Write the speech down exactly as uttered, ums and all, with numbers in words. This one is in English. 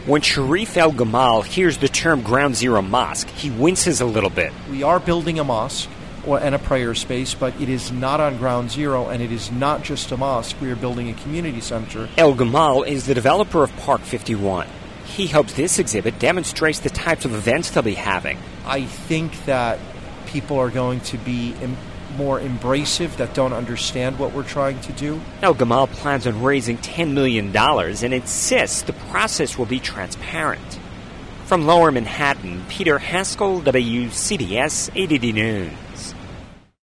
When Sharif El-Gamal hears the term Ground Zero Mosque, he winces a little bit. We are building a mosque or, and a prayer space, but it is not on Ground Zero, and it is not just a mosque. We are building a community center. El-Gamal is the developer of Park fifty-one. He hopes this exhibit demonstrates the types of events they'll be having. I think that people are going to be Im- more embracive, that don't understand what we're trying to do. El-Gamal plans on raising ten million dollars and insists the process will be transparent. From Lower Manhattan, Peter Haskell, W C B S eight eighty News.